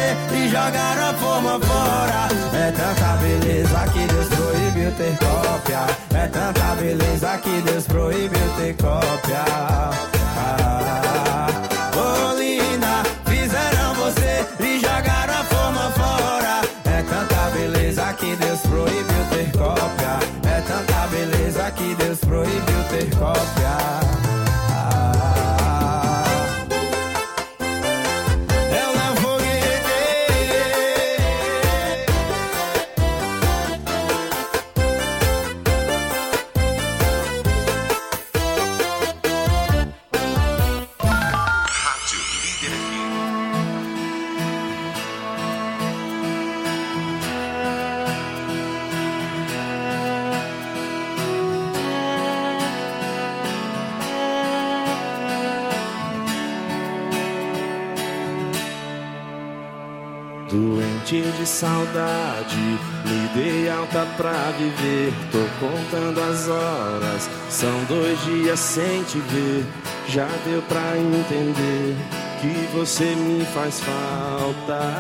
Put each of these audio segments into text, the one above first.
você e jogar a forma fora. É tanta beleza que Deus proibiu ter cópia. É tanta beleza que Deus proibiu ter cópia. Oh linda, fizeram você e jogaram a forma fora. É tanta beleza que Deus proibiu ter cópia. É tanta beleza que Deus proibiu ter cópia. Doente de saudade, me dei alta pra viver. Tô contando as horas, são 2 dias sem te ver. Já deu pra entender que você me faz falta.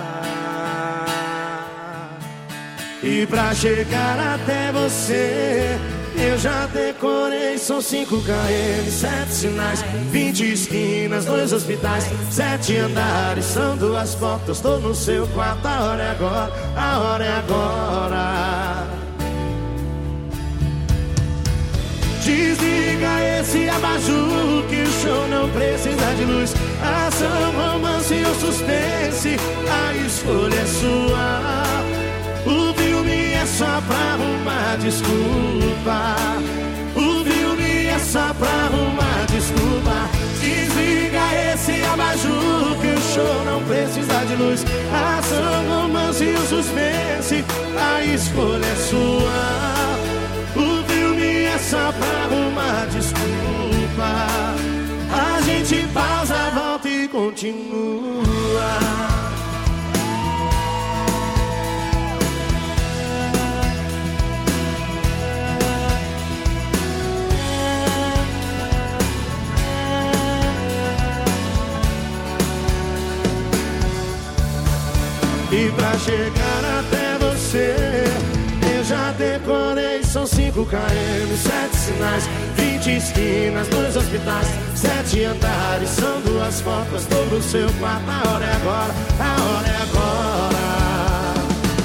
E pra chegar até você, eu já decorei, são 5 km, 7 sinais, 20 esquinas, 2 hospitais, 7 andares, são 2 portas, tô no seu quarto, a hora é agora, a hora é agora. Desliga esse abajur que o show não precisa de luz. Ação, romance ou suspense, a escolha é sua. O filme é só pra arrumar desculpa. O filme é só pra arrumar desculpa. Desliga esse abajur que o show não precisa de luz. Ação, romance e o suspense, a escolha é sua. O filme é só pra arrumar desculpa. A gente pausa, volta e continua. E pra chegar até você, eu já decorei, são 5 km, 7 sinais, 20 esquinas, 2 hospitais, 7 andares, são 2 portas, tô no seu quarto, a hora é agora, a hora é agora.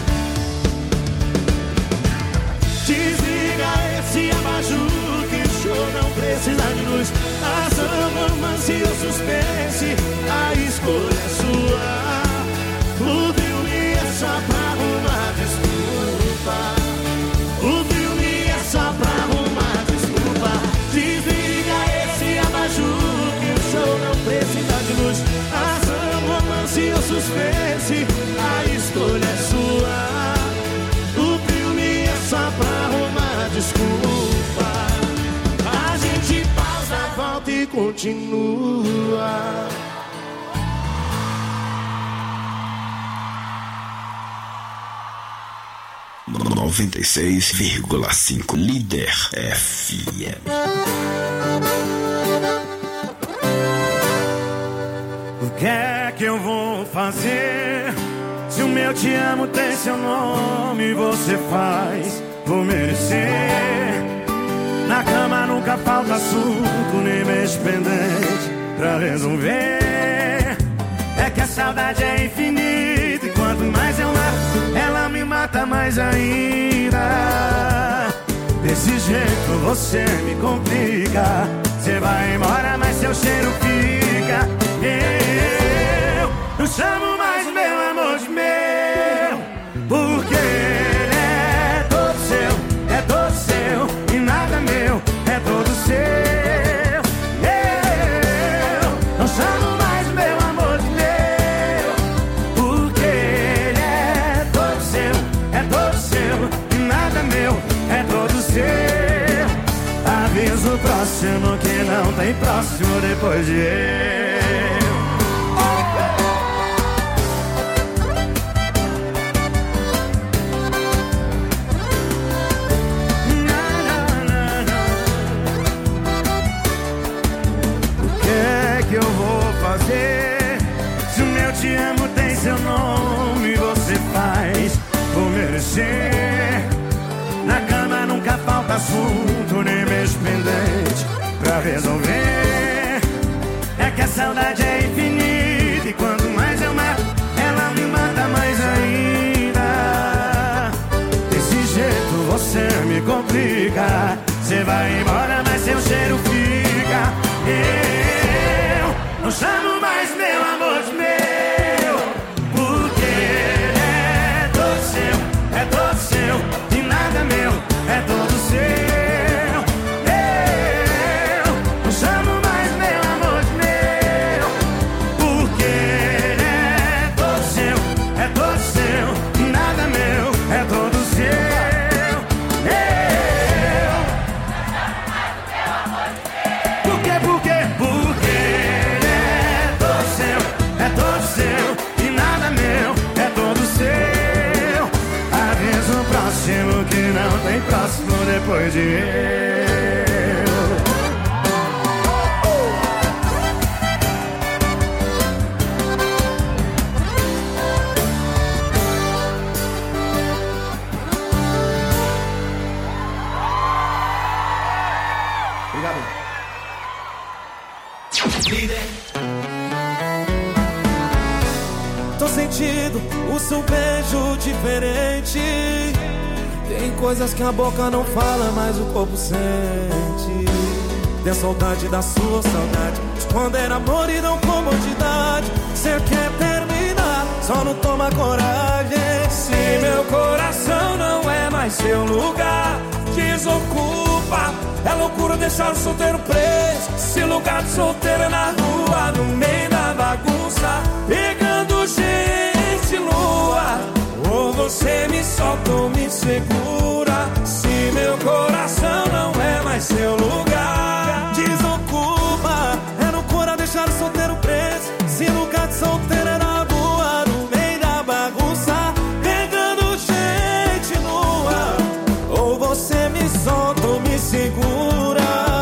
Desliga esse abajur que o show não precisa de luz. Ação, romance ou suspense, a escolha é sua. O filme é só pra arrumar desculpa. O filme é só pra arrumar desculpa. Desliga esse abajur que o show não precisa de luz. Ação, romance ou suspense, a escolha é sua. O filme é só pra arrumar desculpa. A gente pausa, volta e continua. 96,5 Líder FM. O que é que eu vou fazer? Se o meu te amo tem seu nome, você faz por merecer. Na cama nunca falta assunto, nem beijo pendente pra resolver. É que a saudade é infinita e quanto mais eu mato, ela me mata mais ainda. Desse jeito você me complica. Você vai embora, mas seu cheiro fica. Eu não chamo mais meu amor de meu, porque ele é todo seu, e nada meu, é todo seu. Eu não chamo mais meu amor de meu, porque ele é todo seu, e nada meu, é todo seu. Aviso próximo que não tem próximo depois de eu. O que é que eu vou fazer? Se o meu te amo tem seu nome, esquecer. Na cama nunca falta assunto, nem beijo pendente pra resolver. É que a saudade é infinita e quanto mais eu mato, ela me mata mais ainda. Desse jeito você me complica. Você vai embora, mas seu cheiro fica. Eu não chamo mais meu amor de meu, porque é todo seu, é todo seu, e nada meu, é todo seu. Eu não chamo mais meu amor de meu, porque é todo seu, é todo seu, e nada meu, é todo seu. Que não tem próximo depois de eu. Obrigado. Líder. Tô sentindo o seu beijo diferente. Tem coisas que a boca não fala, mas o corpo sente. Tem saudade da sua saudade, de quando era amor e não comodidade. Cê quer terminar, só não toma coragem. Se meu coração não é mais seu lugar, desocupa. É loucura deixar o solteiro preso. Se lugar de solteiro é na rua, no meio da bagunça, pegando gente lua. Ou você me solta ou me segura. Se meu coração não é mais seu lugar, desocupa. É loucura deixar o solteiro preso. Se lugar de solteiro é na rua, no meio da bagunça, pegando gente nua. Ou você me solta ou me segura.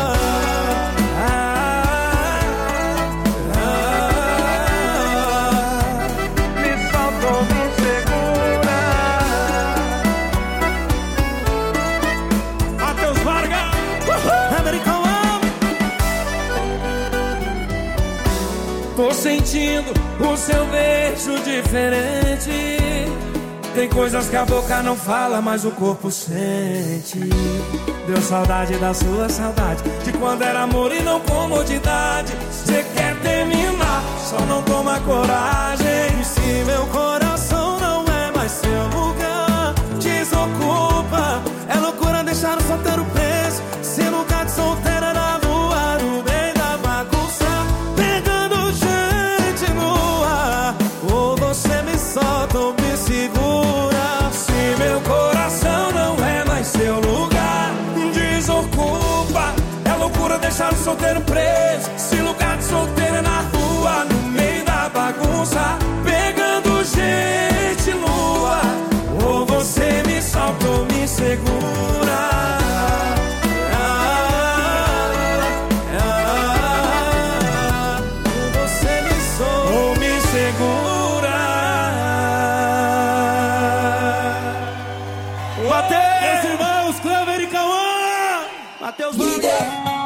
Tô sentindo o seu beijo diferente. Tem coisas que a boca não fala, mas o corpo sente. Deu saudade da sua saudade, de quando era amor e não comodidade. Cê quer terminar, só não toma coragem. E se meu coração não é mais seu lugar, desocupa. É loucura deixar o solteiro preso. Se lugar de solteiro é na rua, no meio da bagunça, pegando gente nua. Ou você me solta ou me segura. Se meu coração não é mais seu lugar, desocupa. É loucura deixar o solteiro preso. Se lugar de solteiro é na rua, no meio da bagunça, pegando gente nua. Ou você me solta ou me segura. Você me solta ou me segura. Meus irmãos, Clever e Cauã, Matheus Vargas.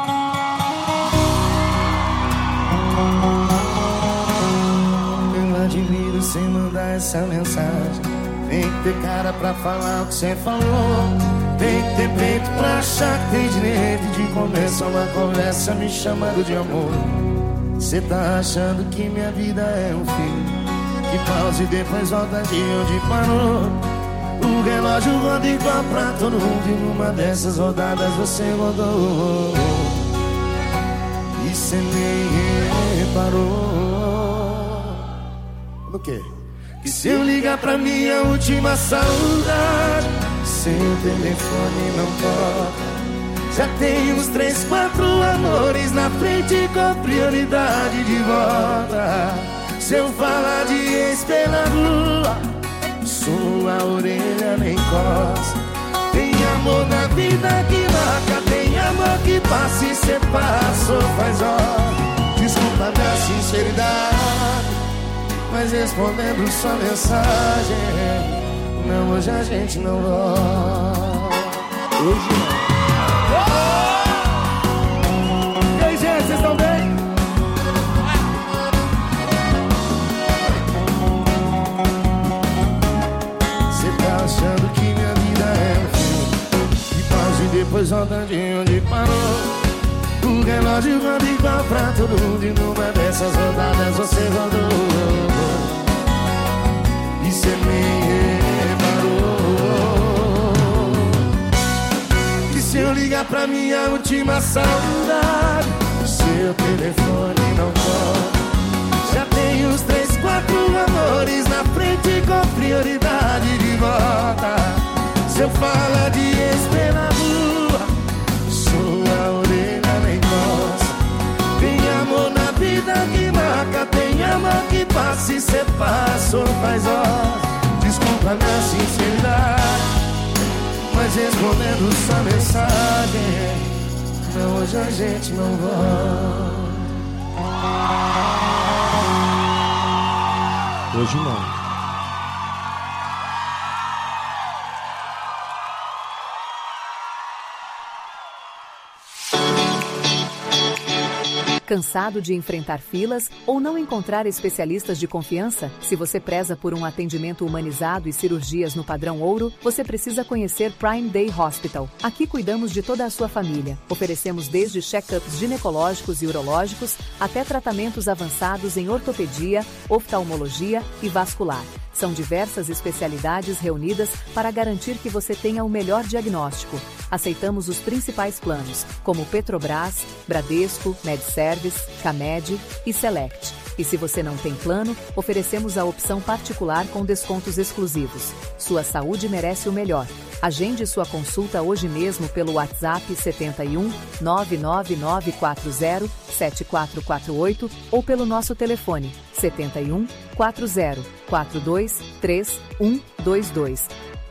Eu admiro sem mandar essa mensagem. Tem que ter cara pra falar o que você falou. Tem que ter peito pra achar que tem direito de começar uma conversa me chamando de amor. Cê tá achando que minha vida é um fim, que pausa e depois volta de onde parou. O relógio roda igual pra todo mundo, e numa dessas rodadas você rodou. E cê nem reparou. O quê? Que se eu ligar pra minha última saudade, seu telefone não toca. Já tem uns 3, 4 amores na frente com prioridade de volta. Se eu falar de ex pela rua, sua orelha nem coça. Tem amor na vida que marca, tem amor que passa e cê passou faz hora. Desculpa minha sinceridade, mas respondendo sua mensagem, Não, hoje a gente não volta. Hoje não. E aí, gente, vocês estão bem? Você tá achando que minha vida é um filme e pausa e depois volta de onde parou. O relógio roda igual pra todo mundo e numa dessas rodadas você rodou e cê nem reparou que se eu ligar pra minha última saudade, o seu telefone não toca. Já tem uns 3, 4 amores na frente com prioridade de volta. Se eu falar de estrela rua, sua orelha nem gosta. Tem amor na vida que marca, tem amor que passa e cê passa ou faz horas. Desculpa minha sinceridade, mas respondendo sua mensagem, não, hoje a gente não volta. Hoje não. Cansado de enfrentar filas ou não encontrar especialistas de confiança? Se você preza por um atendimento humanizado e cirurgias no padrão ouro, você precisa conhecer Prime Day Hospital. Aqui cuidamos de toda a sua família. Oferecemos desde check-ups ginecológicos e urológicos até tratamentos avançados em ortopedia, oftalmologia e vascular. São diversas especialidades reunidas para garantir que você tenha o melhor diagnóstico. Aceitamos os principais planos, como Petrobras, Bradesco, MedService, Camed e Select. E se você não tem plano, oferecemos a opção particular com descontos exclusivos. Sua saúde merece o melhor. Agende sua consulta hoje mesmo pelo WhatsApp 71 99940 7448 ou pelo nosso telefone 71 40 42 3122.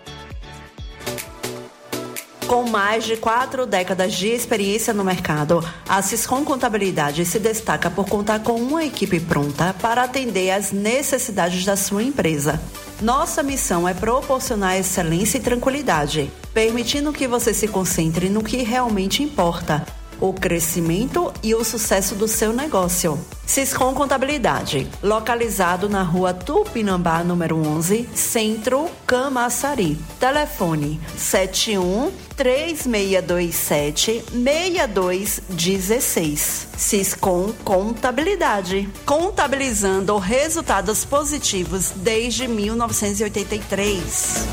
Com mais de 4 décadas de experiência no mercado, a Siscom Contabilidade se destaca por contar com uma equipe pronta para atender às necessidades da sua empresa. Nossa missão é proporcionar excelência e tranquilidade, permitindo que você se concentre no que realmente importa: o crescimento e o sucesso do seu negócio. Siscom Contabilidade, localizado na rua Tupinambá, número 11, Centro, Camaçari. Telefone 71-3627-6216. Siscom Contabilidade, contabilizando resultados positivos desde 1983.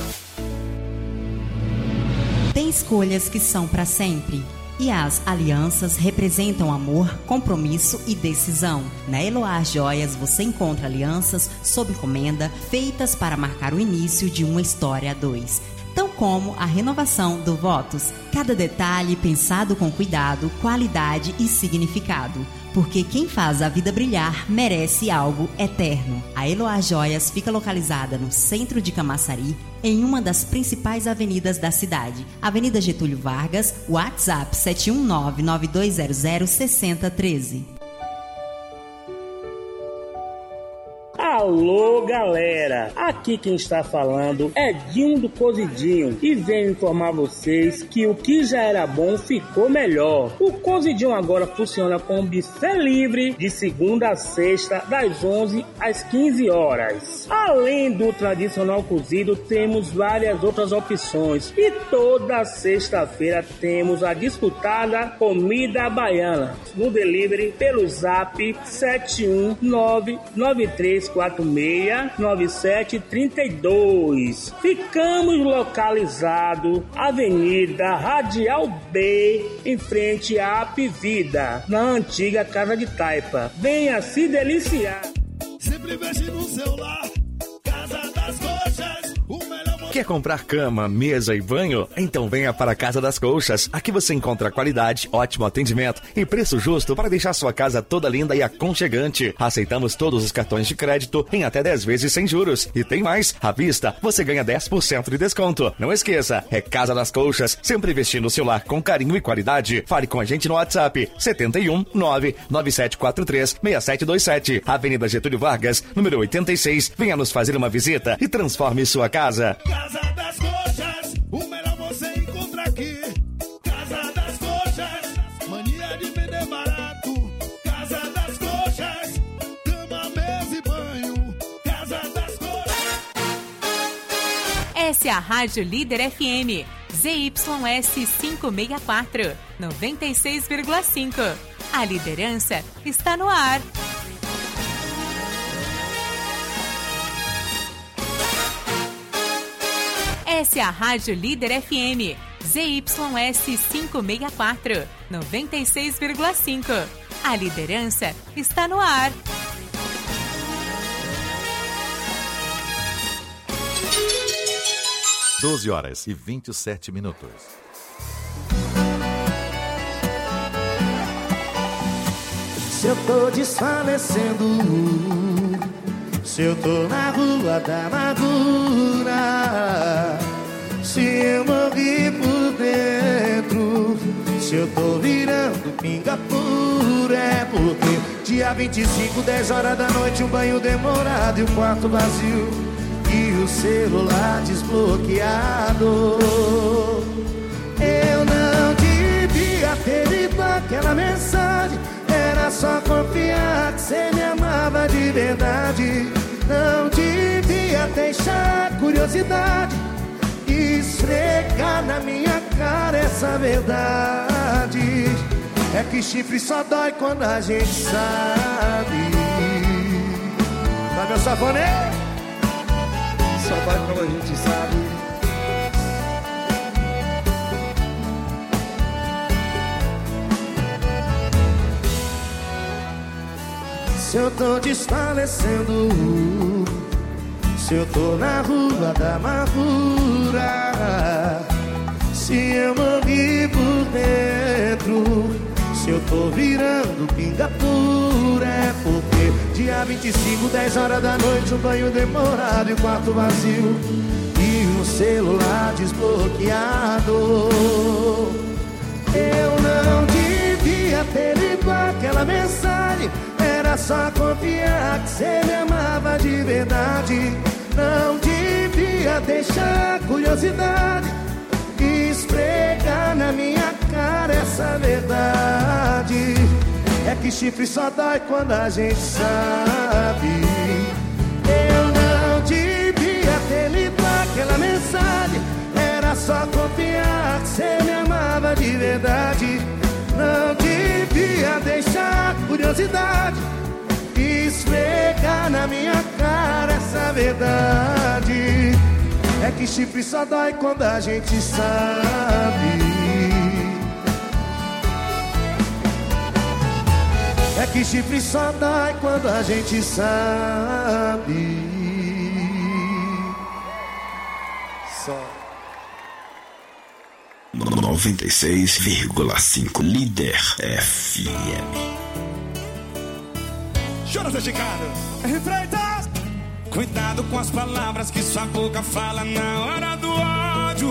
Tem escolhas que são para sempre. E as alianças representam amor, compromisso e decisão. Na Eloá Joias você encontra alianças sob encomenda feitas para marcar o início de uma história a dois. Tão como a renovação do Votos. Cada detalhe pensado com cuidado, qualidade e significado. Porque quem faz a vida brilhar merece algo eterno. A Eloá Joias fica localizada no centro de Camaçari, em uma das principais avenidas da cidade. Avenida Getúlio Vargas, WhatsApp 719-9200-6013. Alô, galera! Aqui quem está falando é Dinho do Cozidinho e venho informar vocês que o que já era bom ficou melhor. O Cozidinho agora funciona com buffet livre de segunda a sexta, das 11 às 15 horas. Além do tradicional cozido, temos várias outras opções e toda sexta-feira temos a disputada comida baiana no delivery pelo zap 71993469732. Ficamos localizados Avenida Radial B, em frente à Apivida, na antiga Casa de Taipa. Venha se deliciar. Sempre mexe no celular, Casa das Coxas, o melhor Quer comprar cama, mesa e banho? Então venha para a Casa das Colchas. Aqui você encontra qualidade, ótimo atendimento e preço justo para deixar sua casa toda linda e aconchegante. Aceitamos todos os cartões de crédito em até 10 vezes sem juros. E tem mais, à vista você ganha 10% de desconto. Não esqueça, é Casa das Colchas, sempre vestindo o seu lar com carinho e qualidade. Fale com a gente no WhatsApp 71 99743 6727, Avenida Getúlio Vargas, número 86. Venha nos fazer uma visita e transforme sua casa. Casa das Coxas, o melhor você encontra aqui. Casa das Coxas, mania de vender barato. Casa das Coxas, cama, mesa e banho. Casa das Coxas. Essa é a Rádio Líder FM, ZYS 564, 96,5. A liderança está no ar. Essa é a Rádio Líder FM, ZYS 564, 96,5. A liderança está no ar. Doze horas e 27 minutos. Se eu tô desfalecendo, se eu tô na rua da amargura, se eu morri por dentro, se eu tô virando pinga pura, é porque dia 25, 10 horas da noite, um banho demorado e o quarto vazio e o celular desbloqueado. Eu não devia ter lido aquela mensagem, era só confiar que você me amava de verdade. Não devia deixar curiosidade esfregar na minha cara essa verdade. É que chifre só dói quando a gente sabe. Tá meu safonete? Só dói quando a gente sabe. Se eu tô desfalecendo, se eu tô na rua da amargura, se eu morri por dentro, se eu tô virando pinga pura, é porque dia 25, 10 horas da noite, um banho demorado e o quarto vazio e o celular desbloqueado. Eu não devia ter lido aquela mensagem, era só confiar que você me amava de verdade. Não devia deixar curiosidade esfregar na minha cara essa verdade. É que chifre só dói quando a gente sabe. Eu não devia ter lido aquela mensagem, era só confiar que você me amava de verdade. Não devia deixar curiosidade esfregar na minha cara essa verdade. É que chifre só dói quando a gente sabe. É que chifre só dói quando a gente sabe. Só 96,5 Líder FM. Chora, Zé Chicado. Freitas. Cuidado com as palavras que sua boca fala na hora do ódio.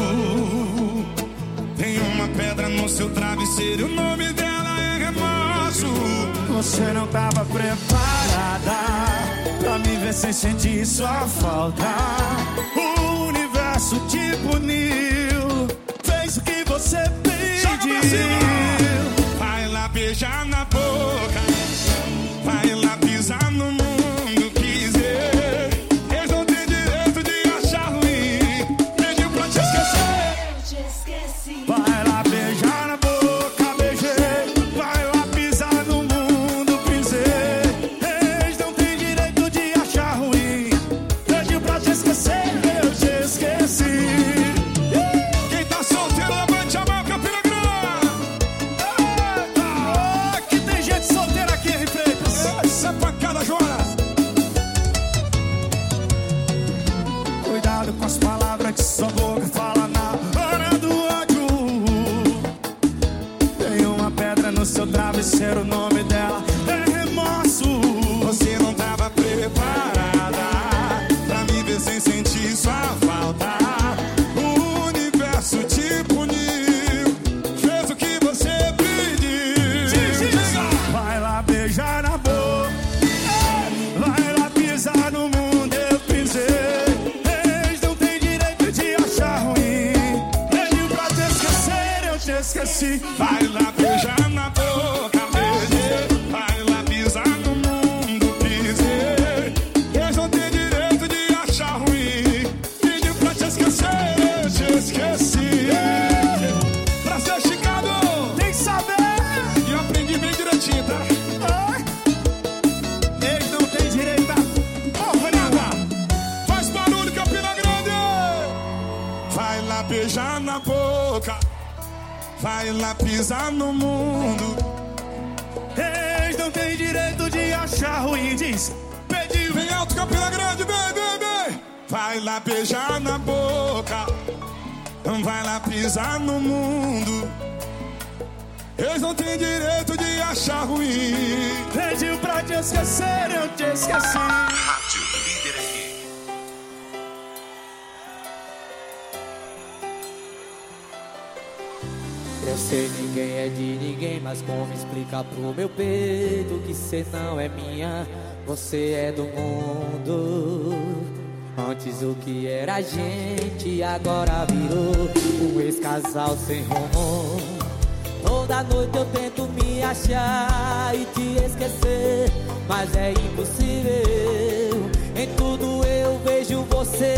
Tem uma pedra no seu travesseiro, o nome dela é remorso. Você não tava preparada pra me ver sem sentir sua falta. O universo te puniu, fez o que você pediu. Vai lá beijar na boca, vai lá pisar no mundo quiser. Eles não têm direito de achar ruim. Pediu pra te esquecer. Eu te esqueci. Vai lá beijar na boca, beijei. Vai lá pisar no mundo pisei. Eles não têm direito de achar ruim. Pediu pra te esquecer. Eu te esqueci. Quem tá solteiro, levante a mão, Campina Grande. Eita, que tem gente solteira. bastante, sua boca fala na hora do ódio. Tem uma pedra no seu travesseiro, o nome dela é remorso. Você não tava preparada pra me ver sem sentir sua falta. O universo te puniu, fez o que você pediu. Vai lá beijar na boca, vai lá pisar no mundo, eu pisei. Eles não têm direito de achar ruim. Pediu pra te esquecer, eu te esqueci. Vai lá beijar na boca, beijei. Vai lá pisar no mundo, pisei. Eles não têm direito de achar ruim. Pediu pra te esquecer, eu te esqueci. Pra ser Chicago, tem que saber. E eu aprendi bem direitinho, tá? Eles não têm direito a porra nada. Faz barulho, Campina Grande. Vai lá beijar na boca, vai lá pisar no mundo. Eles não têm direito de achar ruim. Diz, pediu, vem alto, Campina Grande, vem, vem, vem. Vai lá beijar na boca, vai lá pisar no mundo. Eles não têm direito de achar ruim. Pediu pra te esquecer, eu te esqueci. Rádio Líder FM. Eu sei ninguém é de ninguém, mas como explicar pro meu peito que cê não é minha, você é do mundo. Antes o que era a gente agora virou um ex-casal sem rumo. Toda noite eu tento me achar e te esquecer, mas é impossível. Em tudo eu vejo você.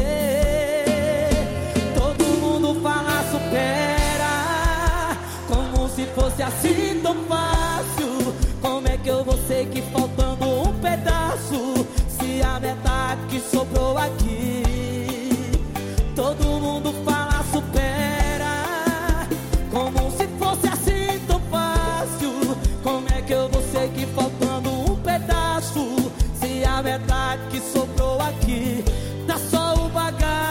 Todo mundo fala supera, como se fosse assim tão fácil. Como é que eu vou ser que faltando um pedaço, se a metade que sobrou aqui? Todo mundo fala supera, como se fosse assim tão fácil. Como é que eu vou ser que faltando um pedaço, se a metade que sobrou aqui tá só o bagaço?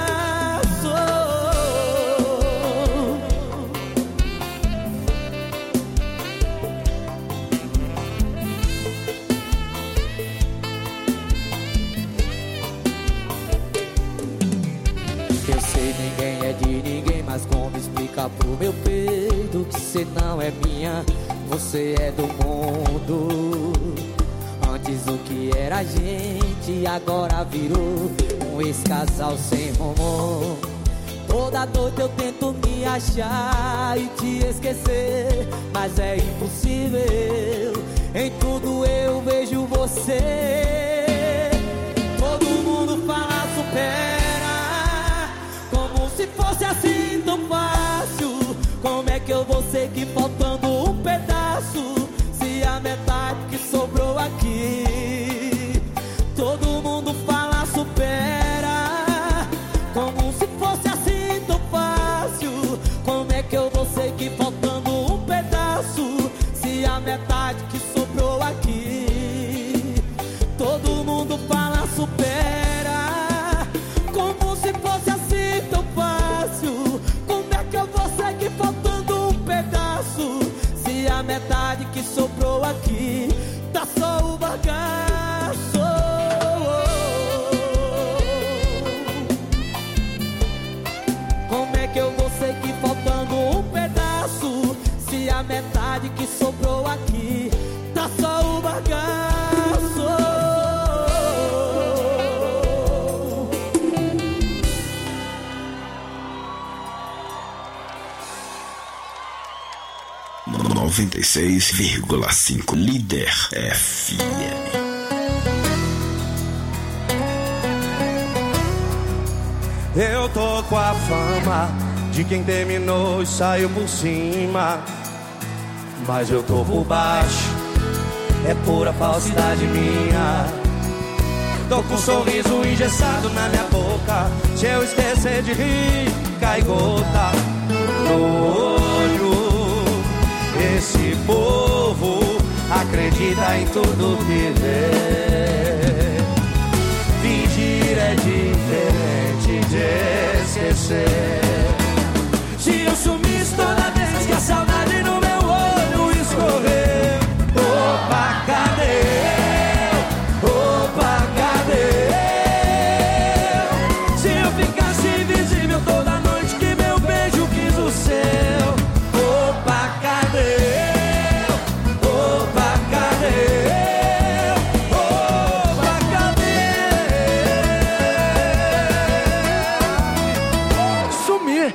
Eu sei ninguém é de ninguém, mas como explicar pro meu peito que cê não é minha, você é do mundo. Antes o que era a gente agora virou um ex-casal sem rumo. Toda noite eu tento me achar e te esquecer, mas é impossível. Em tudo eu vejo você. Todo mundo fala supera, como se fosse assim tão fácil. Como é que eu vou ser que faltando um pedaço, se a metade que sobrou aqui? Todo mundo fala supera, como se fosse assim tão fácil. Como é que eu vou ser que faltando um pedaço, se a metade que sobrou aqui? Todo mundo fala supera, como se fosse assim tão fácil. Como é que eu vou ser que faltando um pedaço, se a metade que sobrou aqui tá só o bagaço? Como é que eu vou ser que faltando um pedaço, se a metade que sobrou aqui tá só o bagaço? 96,5 Líder FM. Eu tô com a fama de quem terminou e saiu por cima, mas eu tô por baixo, é pura falsidade minha. Tô com um sorriso engessado na minha boca, se eu esquecer de rir, cai gota no olho. Esse povo acredita em tudo que vê. Fingir é diferente de você. Se eu sumisse toda vez que a saudade no meu olho escorreu. Opa, cadê eu? Opa, cadê eu? Se eu ficasse invisível toda noite que meu beijo quis o seu. Opa, cadê eu? Opa, cadê eu? Opa, cadê eu? Sumir.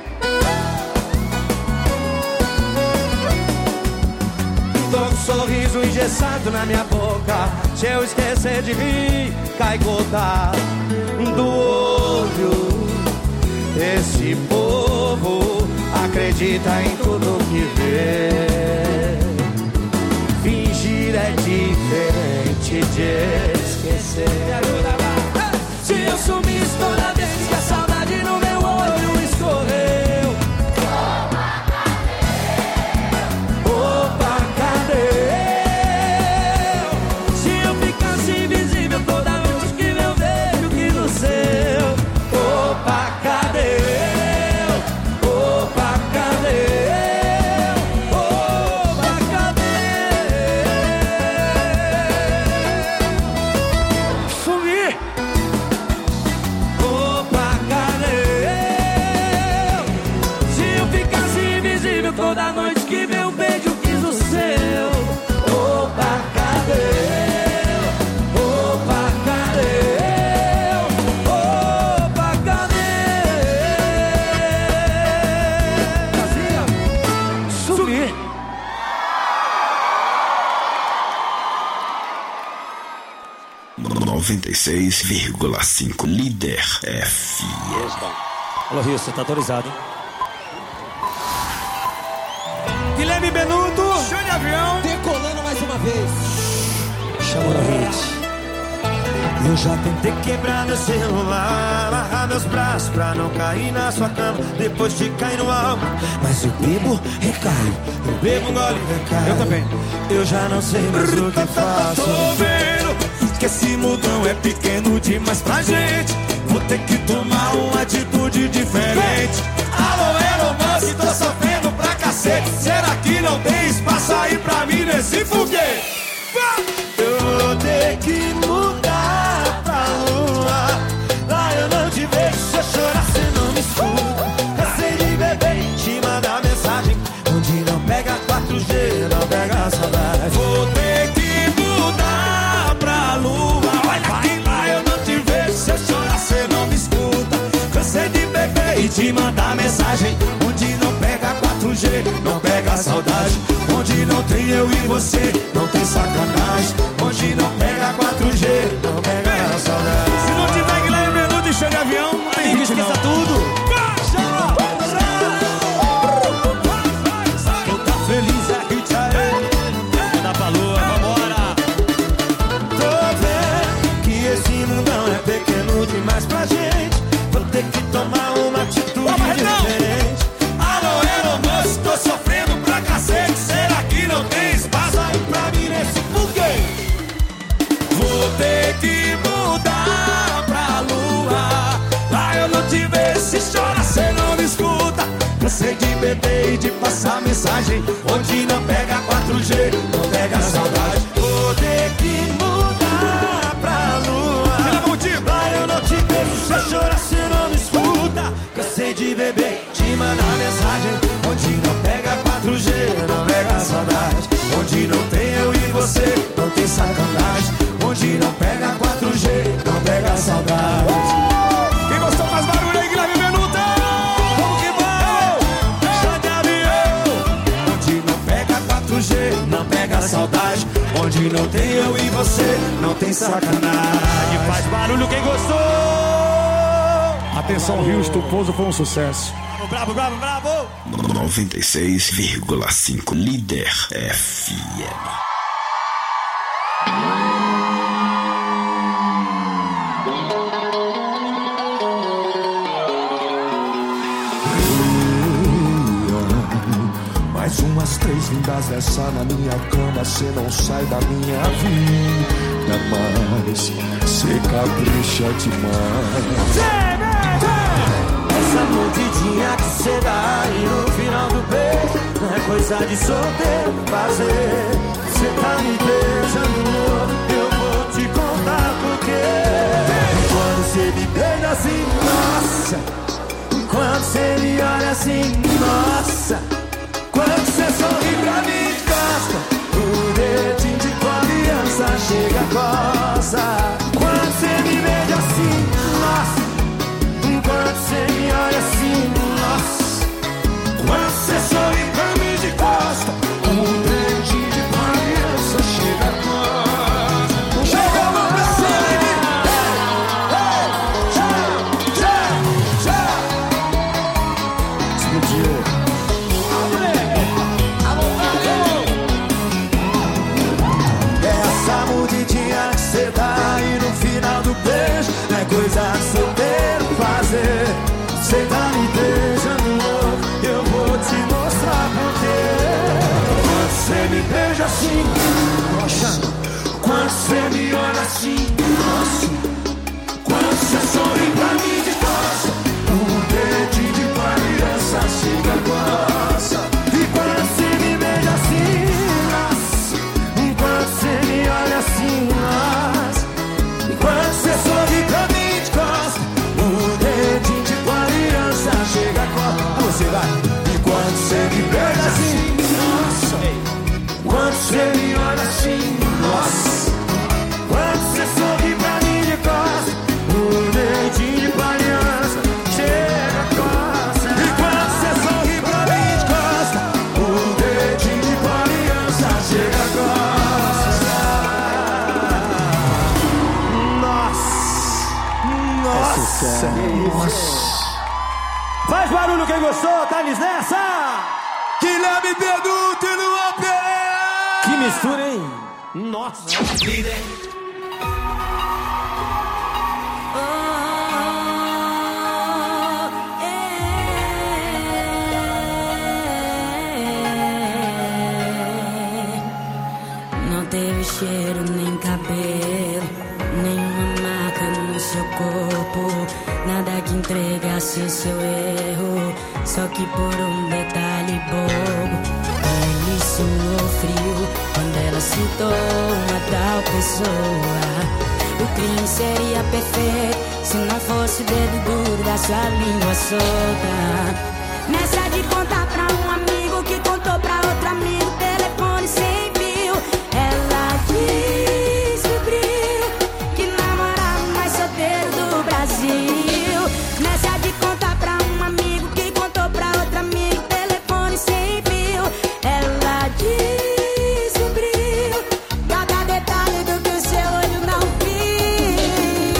Tô com um sorriso engessado na minha boca. Se eu esquecer de rir, cai gota do olho. Esse povo acredita em tudo que vê. Fingir é diferente de esquecer. Me ajuda lá. Se eu sumisse toda vez que a saudade no meu olho escorreu. Opa, cadê eu? Se eu ficasse invisível toda noite que meu beijo quis o seu. Opa, cadê eu? Opa, cadê eu? Opa, cadê eu? Sumir. Opa, cadê eu? Se eu ficasse invisível toda noite que meu beijo quis o seu. Opa, cadê eu? Opa, cadê eu? Opa, cadê eu? Sumir. Noventa e 96,5 Líder FM. Alô, Rio, você tá autorizado, hein? Guilherme Benuto, show de avião. Decolando mais uma vez. Chamou no hit. Eu já tentei quebrar meu celular, amarrar meus braços pra não cair na sua cama depois de cair no álcool. Mas eu bebo, recaio, eu bebo, gole, recaio. Eu também. Eu já não sei mais o que faço. Tô vendo que esse mudão é pequeno demais pra gente. Vou ter que tomar uma atitude diferente. Alô, Elon Musk, tô sofrendo pra cacete. Será que não tem espaço aí pra mim nesse foguete? Eu vou ter que mudar pra lua. Lá eu não te vejo, se eu chorar cê não me escuta. Cansei de beber, te mandar mensagem onde não pega 4G, não pega saudade. Vou ter que mudar pra lua. Olha que lá eu não te vejo, se eu chorar cê não me escuta. Cansei de beber e te mandar mensagem onde não pega 4G, não pega saudade. Onde não tem eu e você, não tem sacanagem. Onde não pega 4G, não pega saudade. Se não tiver Guilherme Benuto e show de avião, não tem hit, não. Esqueça tudo. Eu tá feliz aqui, tchau. Manda pra lua, vambora. Tô vendo que esse mundão é pequeno demais pra gente. Vou ter que tomar uma atitude diferente. Alô, Elon Musk, tô sofrendo pra cacete. Será que não tem espaço aí pra mim nesse foguete? Vou ter que mudar pra lua. Lá eu não te vejo, se chora cê não me escuta. Cansei de beber e de passar mensagem onde não pega 4G, não pega saudade. Vou ter que mudar pra lua. Lá eu não te vejo, se chora cê não me escuta. Cansei de beber, te mandar mensagem onde não pega 4G, não pega saudade. Onde não tem eu e você, não tem sacanagem. Onde não pega 4G, não pega saudade. Quem gostou faz barulho aí, Guilherme Benuto. Vamos que vamos! Show de avião! Onde não pega 4G, não pega saudade. Onde não tem eu e você, não tem sacanagem. Faz barulho quem gostou. Atenção, Rio, Estuposo foi um sucesso. Bravo, bravo, bravo! 96,5 Líder FM. Mais umas 3 lindas dessa na minha cama. Cê não sai da minha vida mais. Cê capricha demais. Essa noite mudinha que cê dá e no final do beijo não é coisa de solteiro fazer. Cê tá me beijando, eu vou te contar porquê. Quando cê me beija assim, nossa. Quando cê me olha assim, nossa. Quando cê sorri pra mim de costa, o dedinho de confiança chega a coça. Quando cê me beija assim, nossa. Quando cê me olha assim, nossa. Quando cê sorri pra mim de costa, o dedinho de confiança chega a coça. Chega a mão pra cima de mim. Explodiu. Essa mudidinha que cê dá e no final do beijo não é coisa de solteiro fazer. Cê tá me beijando louco, eu vou te mostrar porquê. Quando cê me beija assim, nossa. Quando cê me olha assim, nossa. Quando cê sorri pra mim de costa, o dedinho de criança chega a coça. E quando cê me beija assim, nossa. Quando cê me olha assim, nossa. Quando cê sorri pra mim de costa, o dedinho de criança chega a coça. Você vai. E quando cê me beija assim, nossa. Quando cê me olha assim, nossa. Quando cê sorri pra mim de costa, o dedinho de criança chega a coça. E quando cê sorri pra mim de costa, o dedinho de criança chega a coça. Nossa. Nossa. Faz barulho quem gostou, Thales nessa! Guilherme Beduto e Luan Pereira! Que mistura, hein? Nossa! Líder! Não teve cheiro nem cabelo, nenhuma marca no seu corpo, nada que entregasse seu erro, só que por um detalhe bobo. Ele suou frio quando ela citou uma tal pessoa. O crime seria perfeito se não fosse o dedo duro da sua língua solta. Nessa de contar pra um amigo que contou pra outro amigo, telefone sem fio, ela descobriu que namorava o mais solteiro do Brasil. Nessa de contar pra um amigo que contou pra outro amigo, telefone sem fio, ela descobriu cada detalhe do que o seu olho não viu.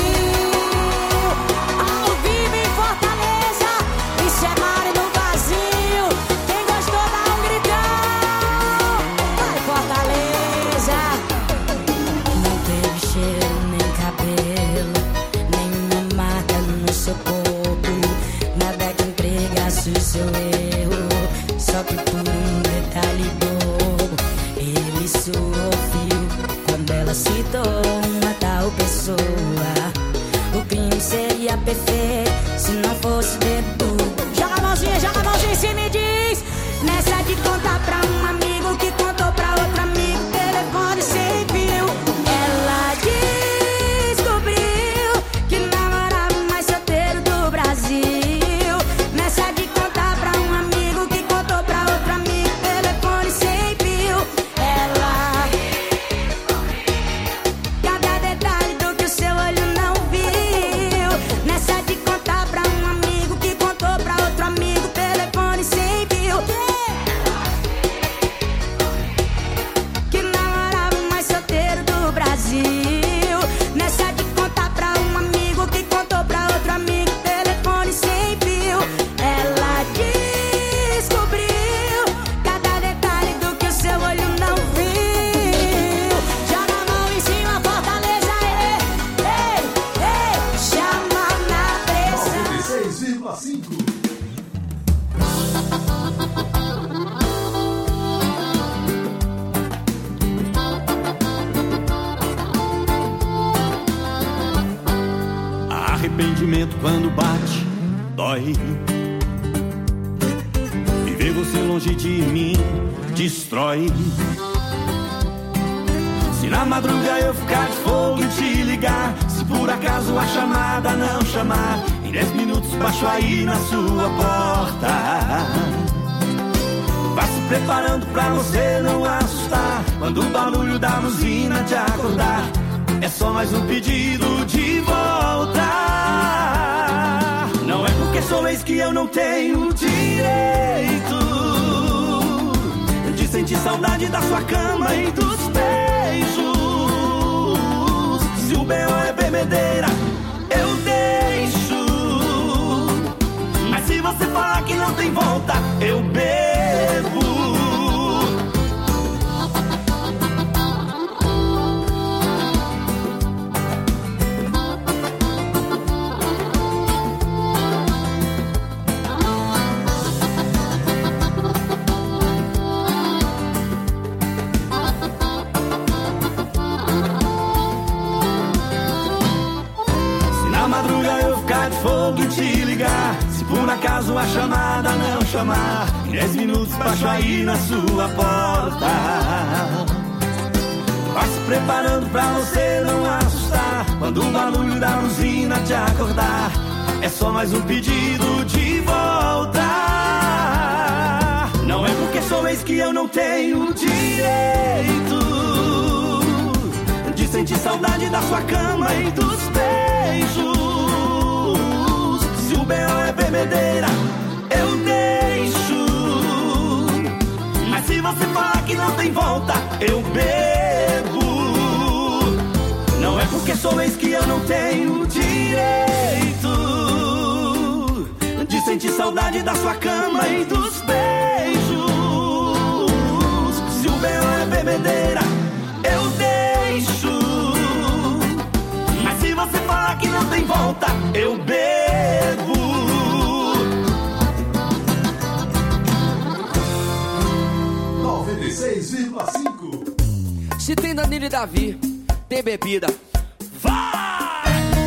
Ao vivo em Fortaleza, isso é Mari no vazio. Quem gostou dá um gritão. Vai Fortaleza. Não teve cheiro nem cabelo, nenhuma marca no seu corpo, nada que entregasse o seu erro, só que por um detalhe bobo. Ele suou frio quando ela citou uma tal pessoa. O crime seria perfeito se não fosse dedo. Joga a mãozinha em cima e diz. Nessa de contar pra um amigo que contou pra outro amigo, telefone sem fio, ela descobriu que namorava o mais solteiro do Brasil. Nessa de contar pra um amigo que contou pra outro amigo, telefone sem fio, ela cada detalhe do que o seu olho não viu. Nessa de contar pra um amigo que contou pra outro amigo, telefone sem fio, que namorava o mais solteiro do Brasil. Nessa de contar pra um amigo que contou pra outro amigo, telefone sem fio, ela descobriu cada detalhe do que o seu olho não viu. Joga a mão em cima, Fortaleza, ei, chama na pressão. 96,5. Arrependimento quando bate, dói. Ter você longe de mim destrói. Se na madruga eu ficar de fogo e te ligar, se por acaso a chamada não chamar, em 10 minutos baixo aí na sua porta. Vá se preparando pra você não assustar quando o barulho da buzina te acordar. É só mais um pedido de volta. Não é porque sou ex que eu não tenho direito de sentir saudade da sua cama e dos beijos. Se o B.O. é bebedeira, eu deixo. Mas se você falar que não tem volta, eu bebo. Fogo e te ligar, se por acaso a chamada não chamar, em 10 minutos baixo aí na sua porta. Vá se preparando pra você não assustar quando o barulho da buzina te acordar. É só mais um pedido de volta. Não é porque sou ex que eu não tenho direito de sentir saudade da sua cama e dos beijos. Se o B.O. é bebedeira, eu deixo. Mas se você falar que não tem volta, eu bebo. Não é porque sou ex que eu não tenho direito de sentir saudade da sua cama e dos beijos. Se o B.O. é bebedeira, eu deixo. Mas se você falar que não tem volta, eu bebo. 96,5. Se tem Danilo e Davi, tem bebida. Vai!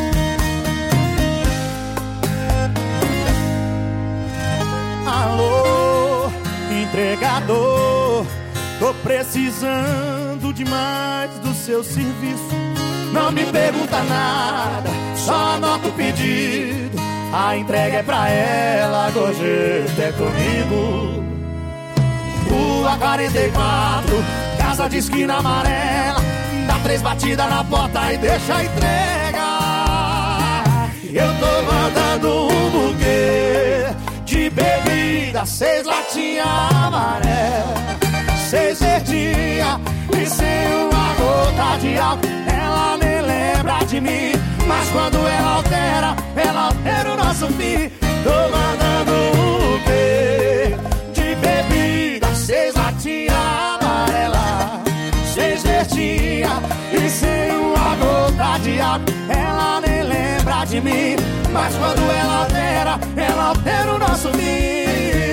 Alô, entregador, tô precisando demais do seu serviço. Não me pergunta nada, só anota o pedido. A entrega é pra ela, gorjeta é comigo. Rua 44, casa de esquina amarela. Dá 3 batidas na porta e deixa a entrega. Eu tô mandando um buquê de bebida, 6 latinhas amarelas, 6 verdinhas e sem uma gota de álcool. Ela nem lembra de mim, mas quando ela altera o nosso fim. Tô mandando um buquê de bebida, 6 latinhas amarelas, 6 verdinhas e sem uma gota de álcool. Ela nem lembra de mim, mas quando ela altera o nosso fim.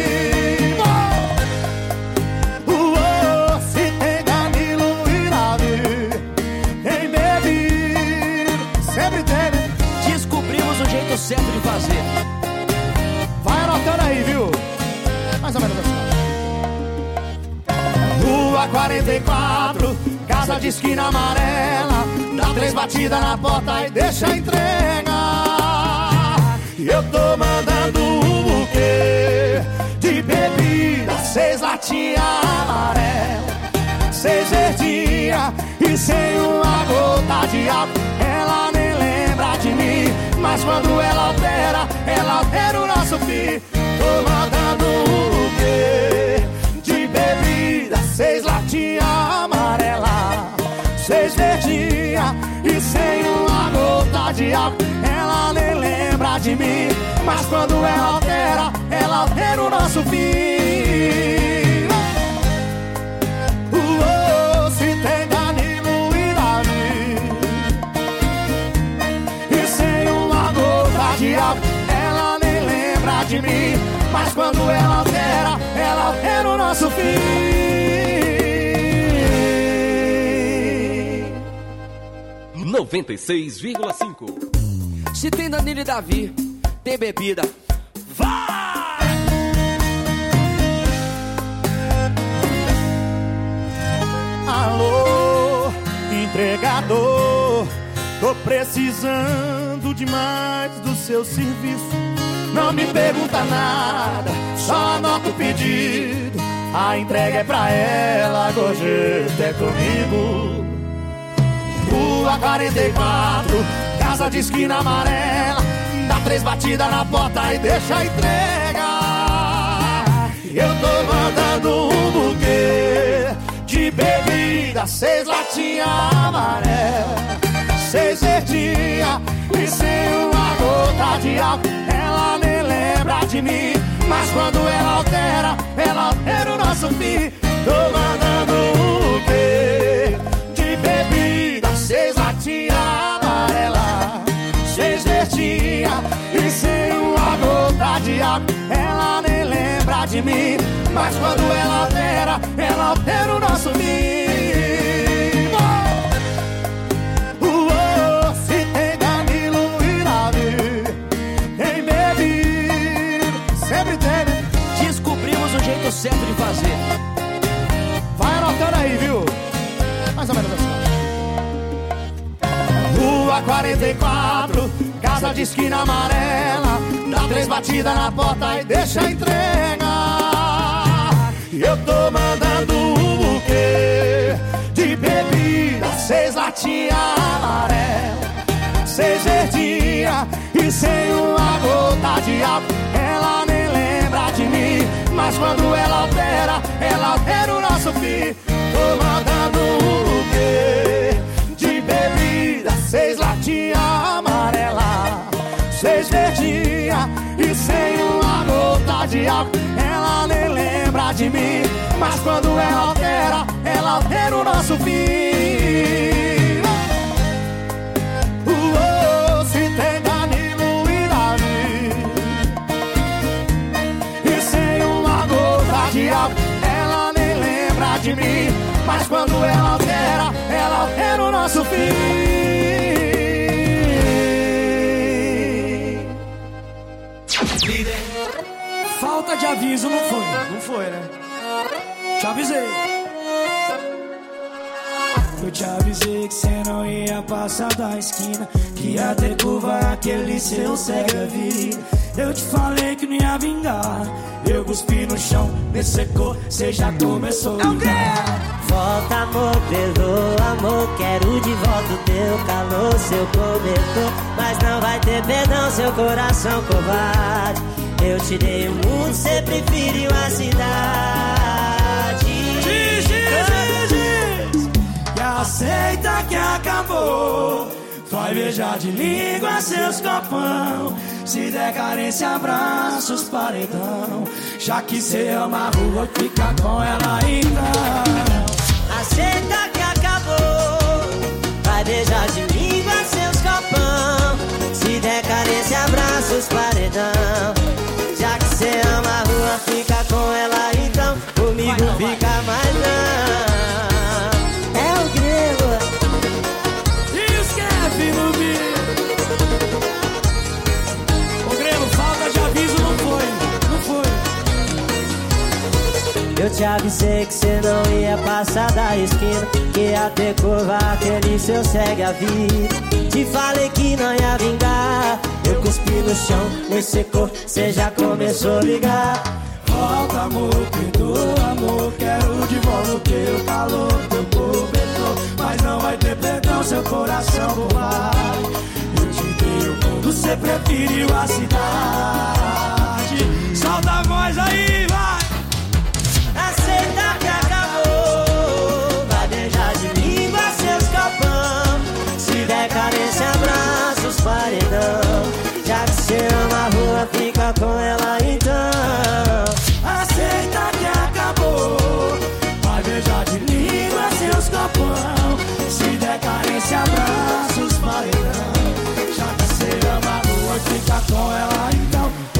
Se tem Danilo e Davi, tem bebida, sempre tem. Descobrimos o jeito certo de fazer. Vai anotando aí, viu? Mais ou menos assim. Rua 44, casa de esquina amarela. Dá 3 batidas na porta e deixa a entrega. Eu tô mandando um buquê de bebida, 6 latinhas amarelas, 6 verdinhas e sem uma gota de álcool. Ela nem lembra de mim, mas quando ela altera o nosso fim. Tô mandando um buquê de bebida, 6 latinhas amarelas, 6 verdinhas e sem uma gota de álcool. Ela nem lembra de mim, mas quando ela altera o nosso fim. Se tem Danilo e Davi, e sem uma gota de álcool. Ela nem lembra de mim, mas quando ela altera o nosso fim. 96,5. Se tem Danilo e Davi, tem bebida. Vai! Alô, entregador, tô precisando demais do seu serviço. Não me pergunta nada, só anota o pedido. A entrega é pra ela, gorjeta é comigo. Rua 44, casa de esquina amarela. Dá 3 batidas na porta e deixa a entrega. Eu tô mandando um buquê de bebida, 6 latinhas amarelas, 6 verdinhas e sem uma gota de álcool. Ela nem lembra de mim, mas quando ela altera o nosso fim. Tô mandando um buquê de bebida, 6 latinhas amarelas, 6 verdinhas e sem uma gota de álcool. Ela nem lembra de mim, mas quando ela altera o nosso fim. Se tem Danilo e Davi, tem bebido, sempre teve. Descobrimos o jeito certo de fazer. Vai anotando aí, viu? Mais ou menos assim. Rua 44, casa de esquina amarela. Dá 3 batidas na porta e deixa a entrega. Eu tô mandando um buquê de bebida, 6 latinhas amarelas, 6 verdinhas e sem uma gota de álcool. Ela nem lembra de mim, mas quando ela altera o nosso fim. Tô mandando um buquê de bebida, 6 latinhas amarelas, 6 verdinhas e sem uma gota de álcool. Ela nem lembra de mim, mas quando ela altera o nosso fim. Se tem Danilo e Davi e sem uma gota de álcool. Ela nem lembra de mim, mas quando ela altera o nosso fim. Falta de aviso não foi? Não foi, né? Te avisei. Eu te avisei que cê não ia passar da esquina, que ia ter curva aquele seu cega-vida. Eu te falei que não ia vingar, eu cuspi no chão, me secou, cê já começou a ligar. Volta amor, perdoa amor, quero de volta o teu calor, seu cobertor. Mas não vai ter perdão, seu coração covarde. Eu te dei o mundo, cê preferiu a cidade. Diz, que aceita que acabou. Vai beijar de língua seus copão. Se der carência, abraços, paredão. Já que cê ama a rua, fica com ela então. Aceita que acabou. Vai beijar de língua seus copão. Se der carência, abraços, paredão. Já que cê ama a rua, fica com ela então. Comigo fica mais não. É o grego. E os Kef no beat. O grego, falta de aviso não foi. Eu te avisei que cê não ia passar da esquina, que ia ter curva aquele seu segue a vida. Te falei que não ia vingar, eu cuspi no chão, me secou, cê já começou a ligar. Volta amor, perdoa amor, quero de volta o teu calor, teu cobertor. Mas não vai ter perdão, seu coração covarde. Eu te dei o mundo, cê preferiu a cidade. Solta a voz aí, vai! Aceita que acabou. Vai beijar de língua seus copão. Se der carência, abraços, paredão. Já que cê ama a rua, fica com ela então. Aceita que acabou. Vai beijar de língua seus copão. Se der carência, abraços, paredão. Já que cê ama a rua, fica com ela então.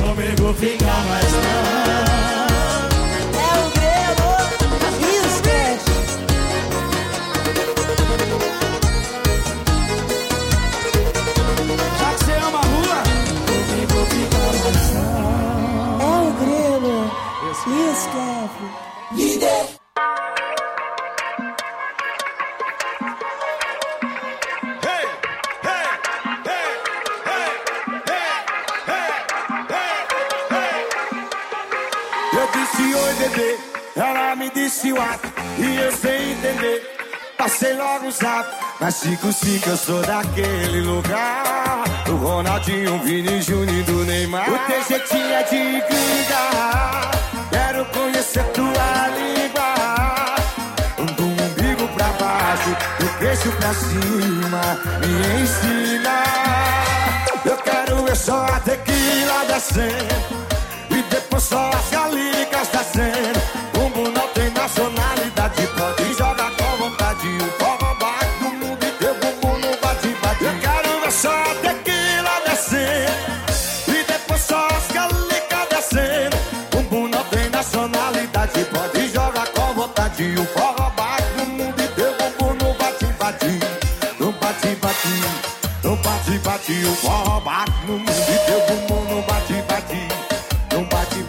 entender. Ela me disse o ato e eu sem entender. Passei logo o zap, mas 5-5 eu sou daquele lugar. Do Ronaldinho, Vini Júnior, do Neymar. O teu jeitinho é de gringa. Quero conhecer tua língua. Do umbigo pra baixo, do queixo pra cima. Me ensina. Eu quero ver só a tequila descendo e depois só as galicas descendo. Bumbum não tem nacionalidade, pode jogar com vontade. O forró bate no mundo e teu bumbum não bate. Eu quero ver só a tequila descendo e depois só as galicas descendo. Bumbum não tem nacionalidade, pode jogar com vontade. O forró bate no mundo e teu bumbum não bate. Não bate. Não bate, o forró bate no mundo e teu bumbum não bate. Não bate,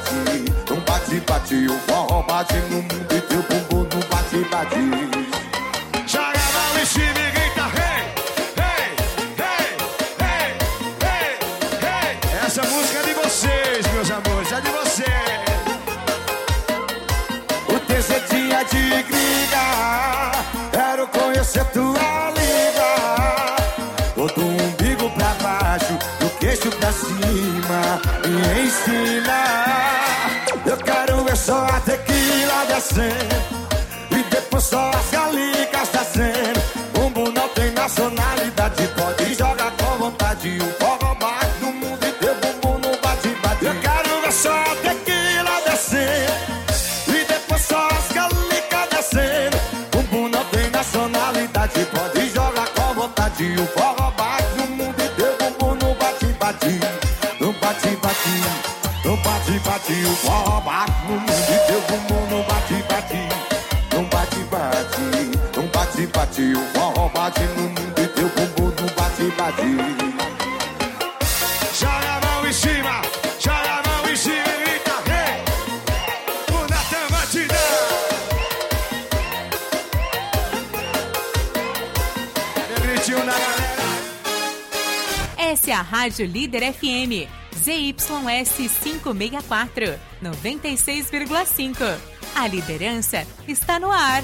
o forró bate no mundo e teu bumbum não bate. Joga a mão em cima e grita, hey. Essa música é de vocês, meus amores, é de vocês. O teu jeitinho é de gringa. Quero conhecer tua língua. Do umbigo pra baixo, do queixo pra cima. Me ensina. Eu quero ver só a tequila descendo e depois só as galicas descendo. Bumbum não tem nacionalidade, pode jogar com vontade. O forró bate no mundo e teu bumbum não bate. Eu quero ver só a tequila descendo e depois só as galicas descendo. Bumbum não tem nacionalidade, pode jogar com vontade. O forró bate no mundo e teu bumbum não bate. Não bate, o forró bate no mundo e teu bumbum não bate. Não bate, o forró bate no mundo e teu bumbum não bate. Joga a mão em cima e grita, hey! O Natan Batidão. Gritinho na galera. Essa é a Rádio Líder FM. ZYS 564, 96,5. A liderança está no ar.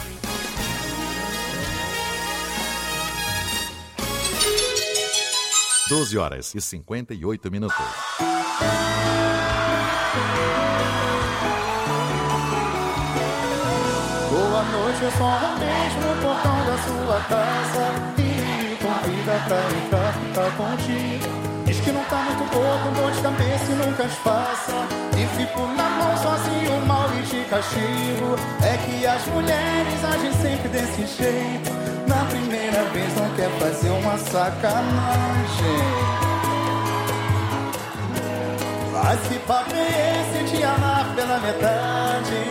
Doze horas e 58 minutos. Boa noite, eu só um beijo no portão da sua casa e me convida pra entrar, ficar contigo. Diz que não tá muito boa, com dor de cabeça e nunca passa. E fico na mão sozinho, mal e de castigo. É que as mulheres agem sempre desse jeito. Na primeira vez não quer fazer uma sacanagem. Mas que papo é esse de amar pela metade?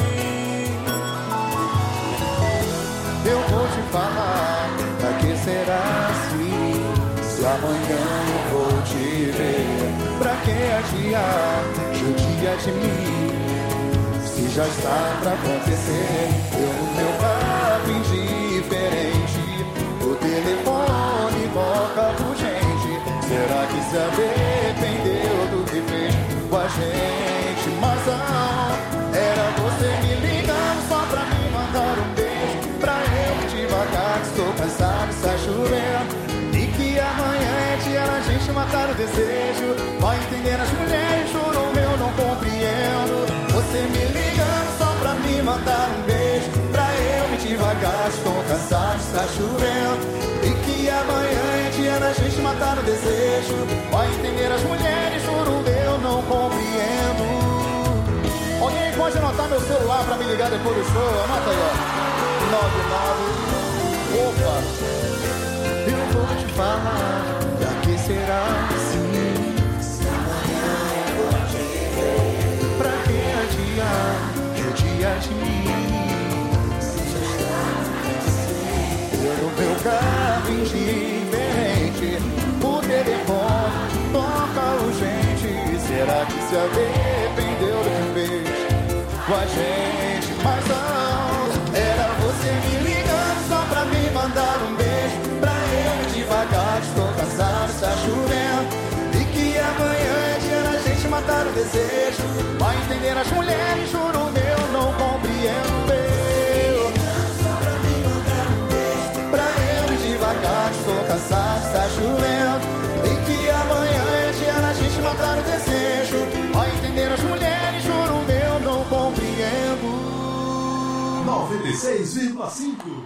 Eu vou te falar, pra que será assim? Se amanhã eu vou te ver, pra que adiar, judia de mim? Se já está pra acontecer, eu no meu carro indiferente, o telefone toca urgente. Será que se arrependeu do que fez com a gente? Mas não, era você me ligando só pra me mandar um beijo, pra eu devagar, que estou cansado, está chovendo. Amanhã é dia da gente matar o desejo. Vai entender as mulheres, juro, eu não compreendo. Você me ligando só pra me mandar um beijo, pra eu me devagar, estou cansado, está chovendo. E que amanhã é dia da gente matar o desejo. Vai entender as mulheres, juro, eu não compreendo. Alguém pode anotar meu celular pra me ligar depois do show? Anota aí, ó. 99. Opa! Eu vou te falar, pra que será assim? Se amanhã eu vou te ver, pra que adiar, judia de mim? Se já está acontecendo, eu no meu carro indiferente, o telefone toca urgente. Será que se arrependeu do que fez com a gente? Mas não, era você me ligando só pra me mandar um beijo, pra eu devagar, estou cansado, está chovendo. E que amanhã é dia da gente matar o desejo. Vai entender as mulheres, juro, jumento. E que amanhã é dia da gente matar o desejo. Ó, entender as mulheres, juro eu não compreendo. 96,5.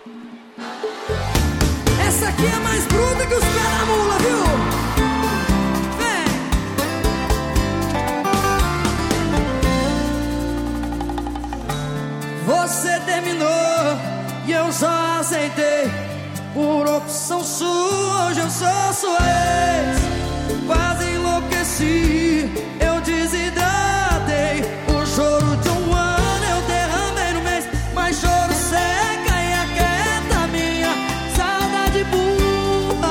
Essa aqui é mais bruta que os pés da mula, viu? Vem! Você terminou e eu só aceitei. Por opção sua, hoje eu sou sua ex. Quase enlouqueci, eu desidratei. O choro de um ano eu derramei no mês. Mas choro seca e aquieta minha saudade burra.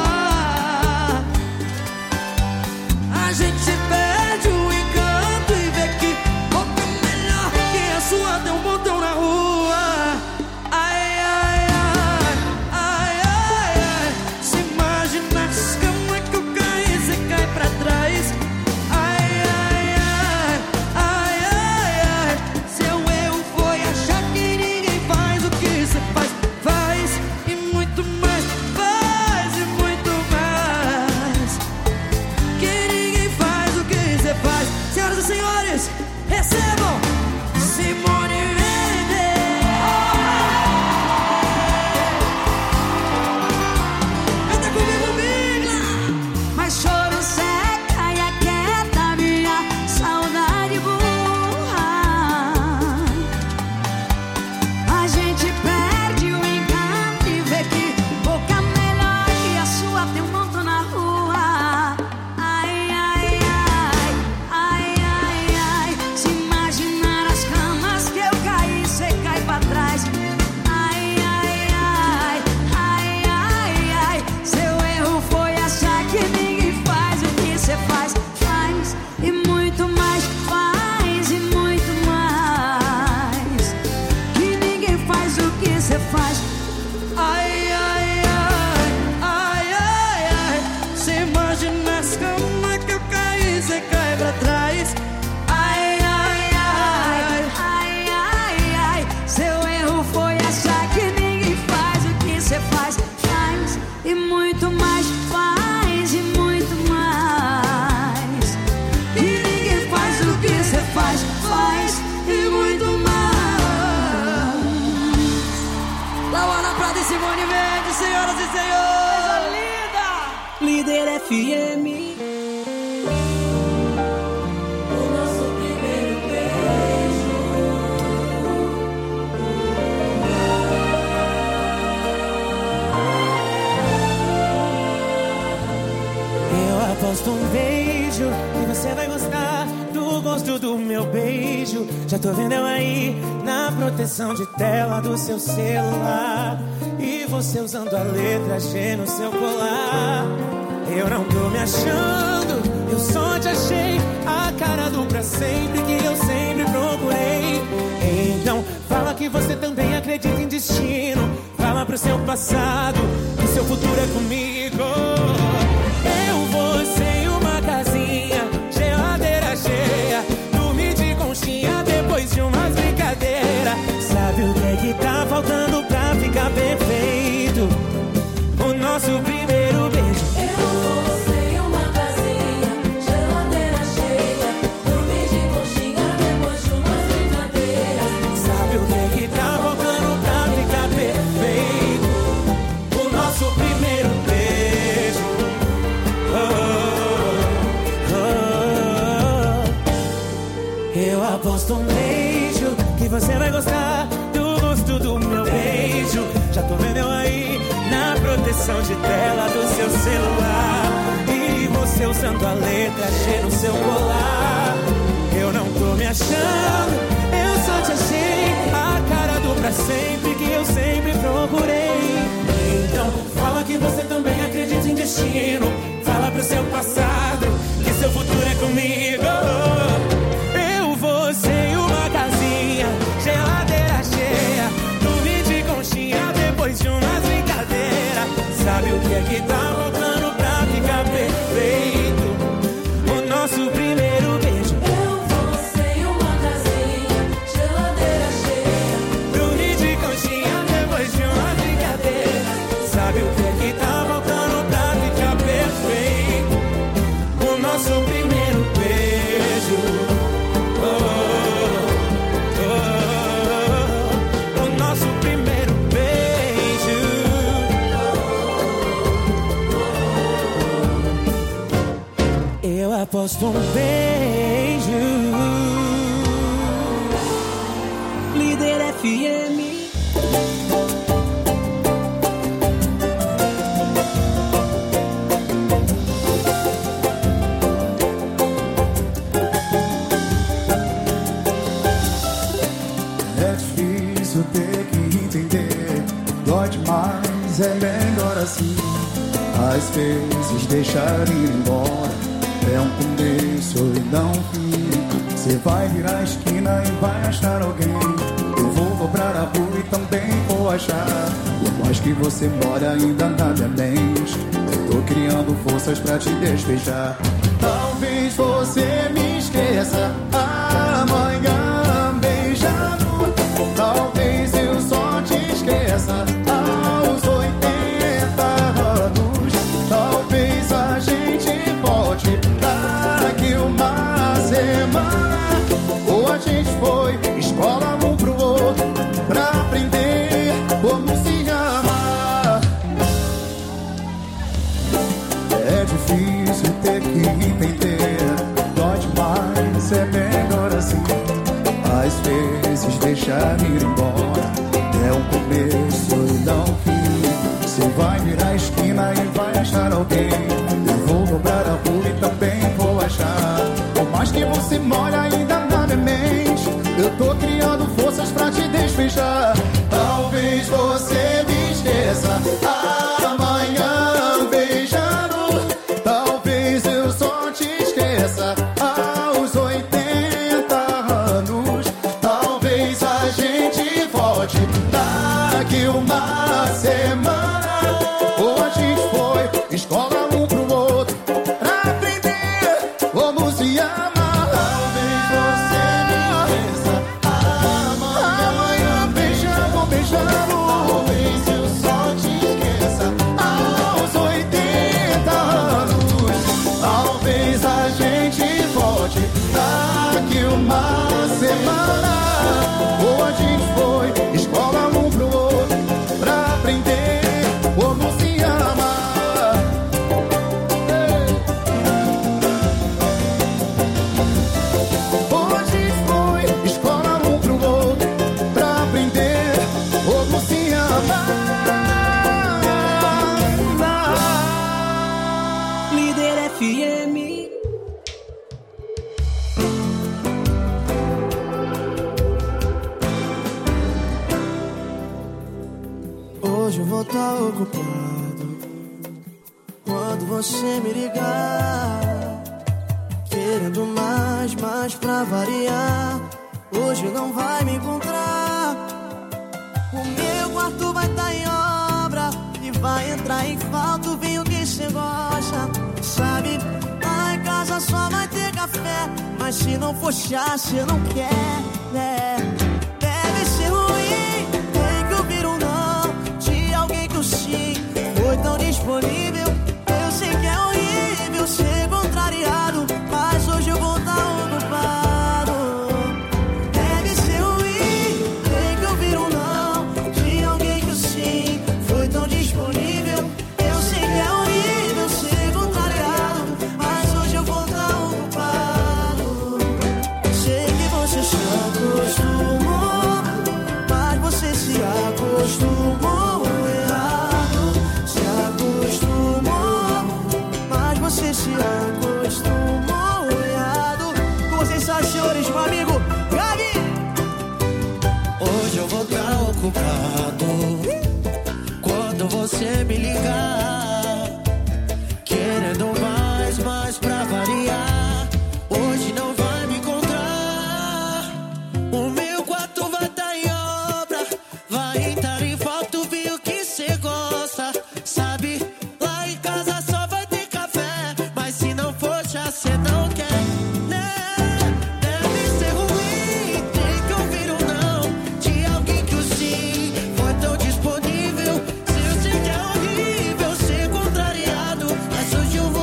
A gente perde o encanto e vê que boca melhor que a sua tem um botão na rua. Ai, ai, ai, ai, ai, ai. Se imagina as camas que eu caí, você cai pra trás. Ai, ai, ai, ai, ai, ai. Seu erro foi achar que ninguém faz o que você faz. Faz e muito mais, faz e muito mais. Que ninguém faz o que você faz. Senhoras e senhores, recebam Simone Mendes. Canta comigo, Bigla. Mas choro seca e aquieta minha saudade burra. A gente perde o encanto e vê que boca melhor que a sua tem um monte na rua. Ai, ai, ai, ai, ai, ai. Se imaginar as camas que eu caí, cê cai pra trás. Ai, ai, ai, ai, ai, ai. Seu erro foi achar que ninguém faz o que cê faz. Faz e muito mais, faz e muito mais. Que ninguém faz o que cê faz. Ai, ai, ai, ai, ai, ai. Se imagina as camas que eu caí, cê cai pra trás. Ai, ai, ai, ai, ai, ai. Seu erro foi achar que ninguém faz o que cê faz. Faz e muito mais, faz e muito mais. Que ninguém faz o que cê faz. Faz e muito mais. Lauana Prada e Simone Mendes, senhoras e senhores. Linda! Líder FM. O nosso primeiro beijo. Eu aposto um beijo e você vai gostar do gosto do meu beijo. Já tô vendo eu aí na proteção de tela do seu celular. E você usando a letra G no seu colar. Eu não tô me achando, eu só te achei a cara do pra sempre que eu sempre procurei. Então fala que você também acredita em destino. Fala pro seu passado que seu futuro é comigo. Eu, você e uma casinha, geladeira cheia, dormir de conchinha depois de umas brincadeiras. Sabe o que é que tá faltando pra ficar perfeito? O nosso primeiro beijo. Eu, você e uma casinha, geladeira cheia, dormir de conchinha depois de umas brincadeiras. Sabe o que é que tá faltando pra ficar perfeito? O nosso primeiro beijo. Eu aposto um beijo que você vai gostar do gosto do meu beijo. Já tô vendo eu aí na proteção de tela do seu celular. E você usando a letra G no seu colar. Eu não tô me achando, eu só te achei a cara do pra sempre que eu sempre procurei. Então fala que você também acredita em destino. Fala pro seu passado que seu futuro é comigo. Eu, você e uma casinha, geladeira cheia, dormir de conchinha depois de umas brincadeiras. Sabe o que é que tá faltando pra ficar perfeito? O nosso primeiro beijo. Eu, você e uma casinha, geladeira cheia, dormir de conchinha depois de umas brincadeiras. Sabe o que é que tá faltando Aposto um beijo. Líder FM. É difícil ter que entender, dói demais, é melhor assim. Às vezes deixar ir embora é um começo e não fim. Você vai virar a esquina e vai achar alguém. Eu vou dobrar a rua e também vou achar. Por mais que você mora ainda na minha mente, eu tô criando forças pra te despejar. Talvez você me esqueça amanhã beijando. Talvez eu só te esqueça aos 80 anos. Talvez a gente volte daqui uma semana. Ou a gente foi escola um pro outro pra aprender como se amar. É difícil ter que entender, dói demais, é melhor assim. Às vezes deixar ir embora é um começo e não fim. Você vai virar a esquina e vai achar alguém. Eu vou dobrar a rua e também vou achar. Por mais que você mora ainda na minha mente, eu tô criando forças pra te despejar. Talvez você me esqueça amanhã beijando. Talvez eu só te esqueça aos 80 anos. Talvez a gente volte daqui uma semana. Ou a gente foi escola um pro outro pra aprender como se ama. Talvez você me esqueça amanhã beijando, beijando. Talvez eu só te esqueça aos 80 anos. Talvez a gente volte daqui uma semana. Ou a gente foi escola um pro outro pra aprender como se ama. Ou a gente foi escola um pro outro pra aprender como se ama. Líder FM. Hoje eu vou estar ocupado quando você me ligar, querendo mais pra variar. Hoje não vai me encontrar. O meu quarto vai estar em obra e vai entrar em falta o vinho que cê gosta. Sabe, lá em casa só vai ter café, mas se não for chá, cê não quer, né? Deve ser ruim, tem que ouvir um não de alguém que o sim foi tão disponível